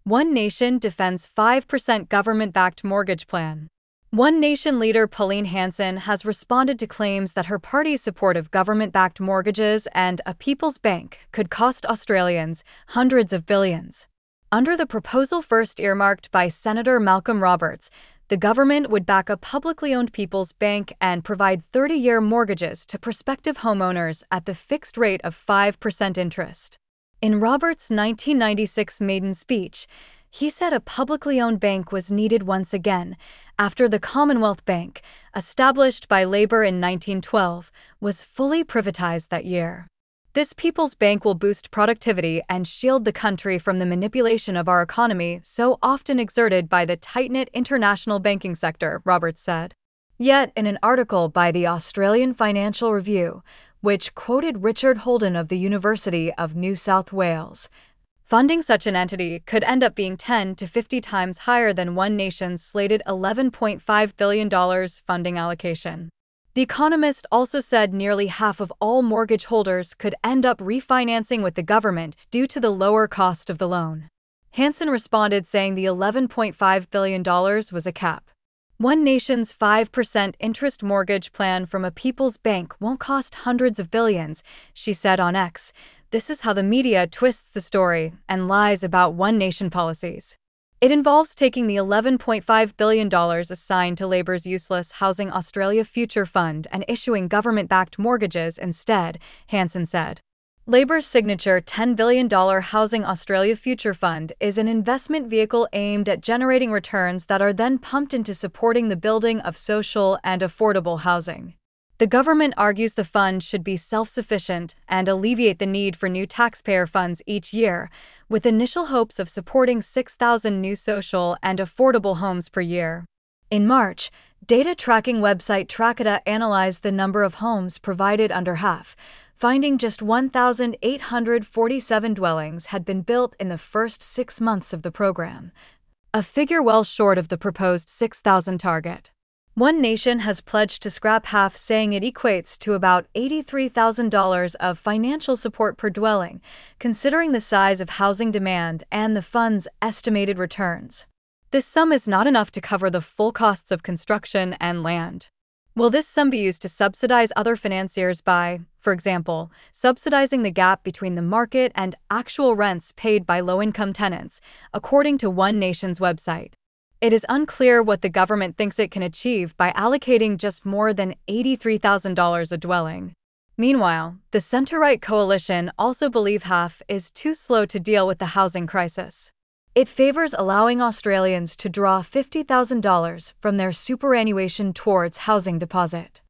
One Nation defends 5% government-backed mortgage plan. One Nation leader Pauline Hanson has responded to claims that her party's support of government-backed mortgages and a people's bank could cost Australians hundreds of billions. Under the proposal first earmarked by Senator Malcolm Roberts, the government would back a publicly owned people's bank and provide 30-year mortgages to prospective homeowners at the fixed rate of 5% interest. In Roberts' 1996 maiden speech, he said a publicly owned bank was needed once again after the Commonwealth Bank, established by Labour in 1912, was fully privatized that year. This people's bank will boost productivity and shield the country from the manipulation of our economy so often exerted by the tight-knit international banking sector, Roberts said. Yet, in an article by the Australian Financial Review, which quoted Richard Holden of the University of New South Wales, funding such an entity could end up being 10 to 50 times higher than One Nation's slated $11.5 billion funding allocation. The Economist also said nearly half of all mortgage holders could end up refinancing with the government due to the lower cost of the loan. Hanson responded saying the $11.5 billion was a cap. One Nation's 5% interest mortgage plan from a people's bank won't cost hundreds of billions, she said on X. This is how the media twists the story and lies about One Nation policies. It involves taking the $11.5 billion assigned to Labour's useless Housing Australia Future Fund and issuing government-backed mortgages instead, Hanson said. Labour's signature $10 billion Housing Australia Future Fund is an investment vehicle aimed at generating returns that are then pumped into supporting the building of social and affordable housing. The government argues the fund should be self-sufficient and alleviate the need for new taxpayer funds each year, with initial hopes of supporting 6,000 new social and affordable homes per year. In March, data tracking website Tracada analyzed the number of homes provided under HAF, finding just 1,847 dwellings had been built in the first 6 months of the program, a figure well short of the proposed 6,000 target. One Nation has pledged to scrap HAF, saying it equates to about $83,000 of financial support per dwelling, considering the size of housing demand and the fund's estimated returns. This sum is not enough to cover the full costs of construction and land. Will this sum be used to subsidize other financiers by, for example, subsidizing the gap between the market and actual rents paid by low-income tenants, according to One Nation's website? It is unclear what the government thinks it can achieve by allocating just more than $83,000 a dwelling. Meanwhile, the center-right coalition also believe HAF is too slow to deal with the housing crisis. It favors allowing Australians to draw $50,000 from their superannuation towards housing deposit.